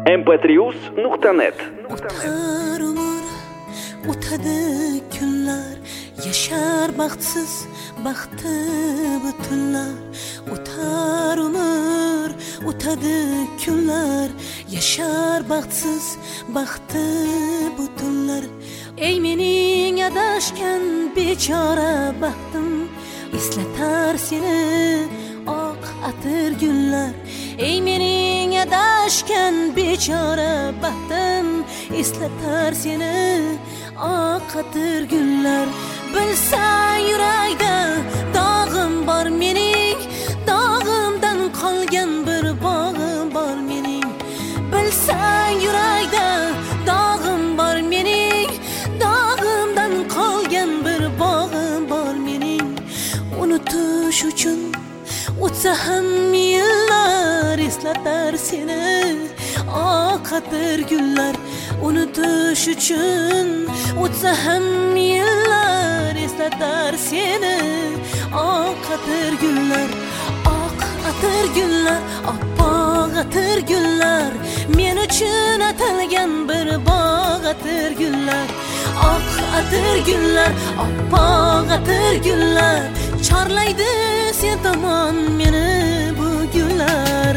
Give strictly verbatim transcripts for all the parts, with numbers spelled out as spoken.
em pe tre uz nuqta net. O'tar umr, o'tadi kunlar, yashar baxtsiz, baxti butunlar. O'tar umr, o'tadi kunlar, yashar baxtsiz, baxti butunlar. Ey mening adashgan bechora baxtim, eslatar seni oq atir gullar. Ey mening adashgan bechora baxtim, eslatar seni oq atir gullar. Bilsang yurakda dog'im bor mening, dog'imdan qolgan bir bog'im bor mening. Bilsang yurakda dog'im bor mening, dog'imdan qolgan bir bog'im bor mening. Unutish uchun o'tsa ham yillar, eslatar seni oq atir gullar. Unutish uchun o'tsa ham yillar, eslatar seni oq atir gullar. Oq atir gullar, oppoq atir gullar, men uchun atalgan bir bog' atir gullar. Oq atir gullar, oppoq atir gullar, chorlaydi sen tomon meni bu gullar.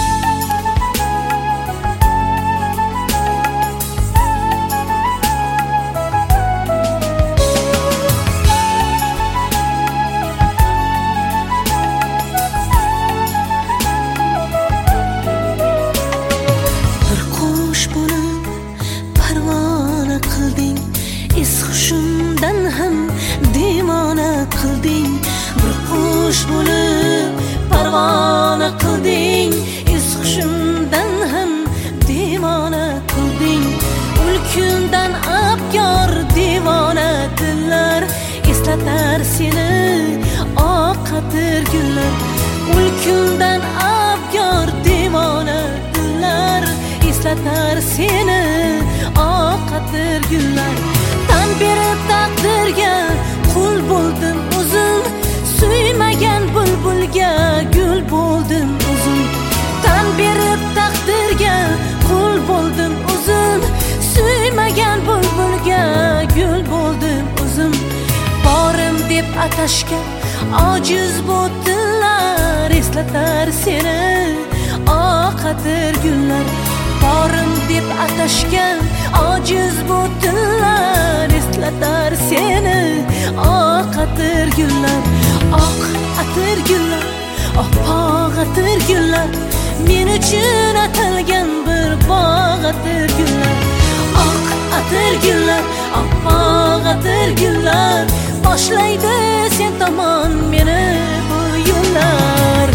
Bir qush bo'lib parvona qilding, es hushimdan ham devona qilding. Bir qush bo'lib parvona qilding, es hushimdan ham devona qilding. Ulkundan abgor devona dillar, eslatar seni oq atir gullar. Ulkundan abgor devona dillar, eslatar seni oq atir gullar. Tan berib taqdirga qul bo'ldim o'zim, suymagan bulbulga gul bo'ldim o'zim. Tan berib taqdirga qul bo'ldim o'zim, suymagan bulbulga gul bo'ldim o'zim. Borim deb atashgan ojiz bu tillar, eslatar seni oq atir gullar. Borim deb atashgan ojiz bu tillar, eslatar seni oq atir gullar. Oq atir gullar, oppoq atir gullar, men uchun atalgan bir bog' atir gullar. Oq atir gullar, oppoq atir gullar, boshlaydi sen tomon meni bu yo'llar.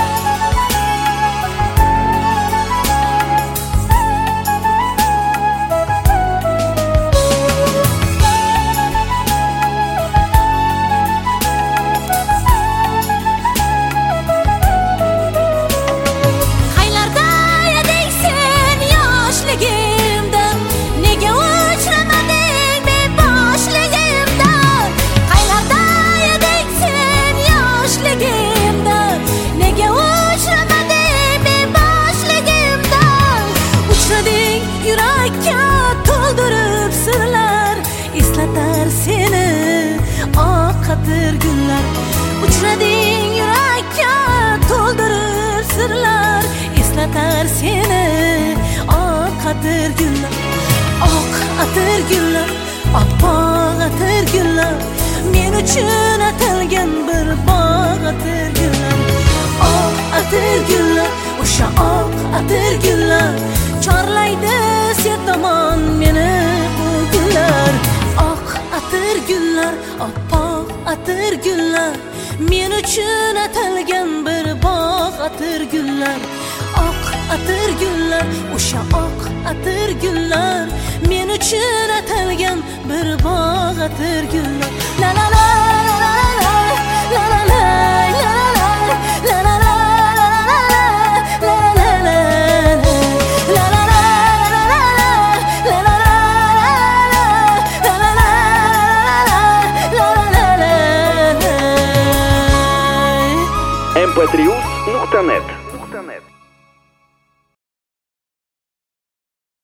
Eslatar seni oq atir gullar. Uchrading yurakka to'ldirib sirlar, eslatar seni oq atir gullar. Oq atir gullar, oppoq atir gullar, men uchun atalgan bir bog' atir gullar. Oq atir gullar, o'sha oq atir gullar, chorlaydi sen tomon meni bu gullar. Oq atir gullar, oppoq atir gullar, men uchun atalgan bir bog' atir gullar. Oq atir gullar, o'sha oq atir gullar, men uchun atalgan bir bog' atir gullar. La la la la la la la la la la la la la. em pe tre uz nuqta net